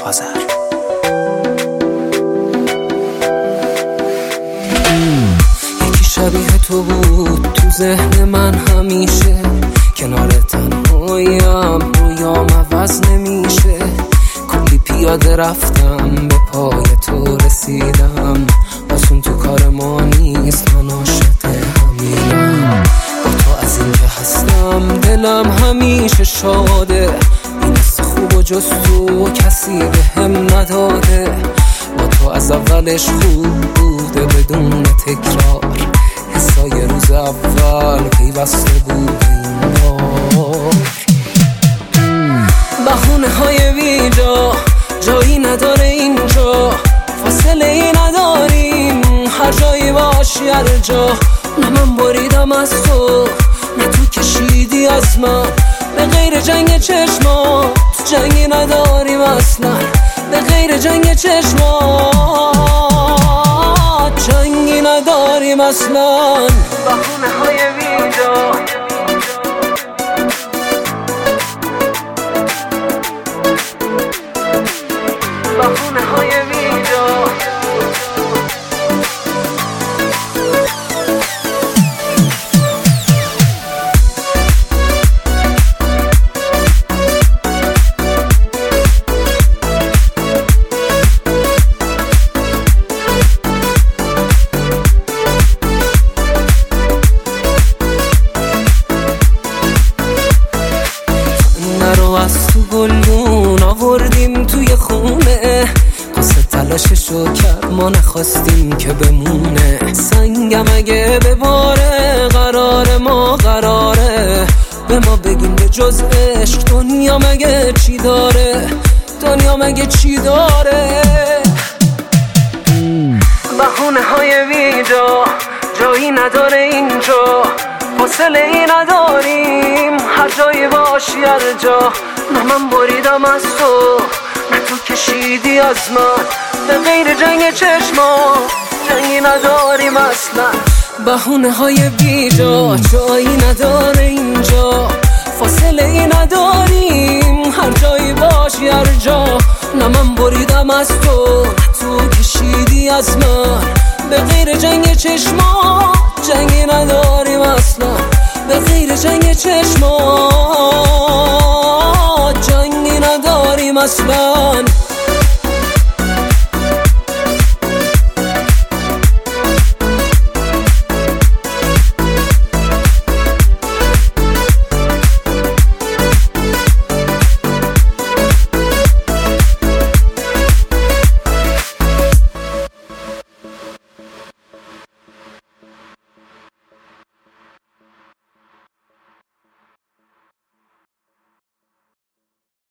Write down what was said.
آذر. یکی شبیه تو بود تو ذهن من همیشه، کنار تنهاییم رویام عوض نمیشه. کلی پیاده رفتم به پای تو رسیدم، آسون تو کار ما نیست، من عاشق همینم. با تو از این که هستم دلم همیشه شاده، این حس خوب و جز تو کسی به هم نداده. با تو از اولش خوب بوده بدون تکرار، حسای روز اول پیوسته بود این بار. بهونه های بیجا جایی نداره اینجا، فاصله ای نداریم، هر جایی باشی هر جا. نه من بریدم از تو نه تو کشیدی از من، به غیر جنگ چشمات جنگی نداریم اصلا، به غیر جنگ چشمات جنگی نداریم اصلا. بهونه های بیجا بهونه های بیجا. نرو از تو گلدون آوردیم توی خونه، قصه تلاششو کرد ما نخواستیم که بمونه. سنگم اگه بباره قرار ما قراره، به ما بگیم به جز عشق دنیا مگه چی داره، دنیا مگه چی داره. بهونه های بیجا جایی نداره اینجا، فاصله ای نداریم، هر جایی باشی هر جا. نه من بریدم از تو نه تو کشیدی از من، به غیر جنگ چشمات جنگی نداریم اصلا. بهونه های بیجا جایی نداره اینجا، فاصله ای نداریم، هر جایی باشی هر جا. نه من بریدم از تو نه تو کشیدی از من، به غیر جنگ چشمات جنگی نداریم اصلا، به غیر جنگ چشمات جنگی نداریم اصلا.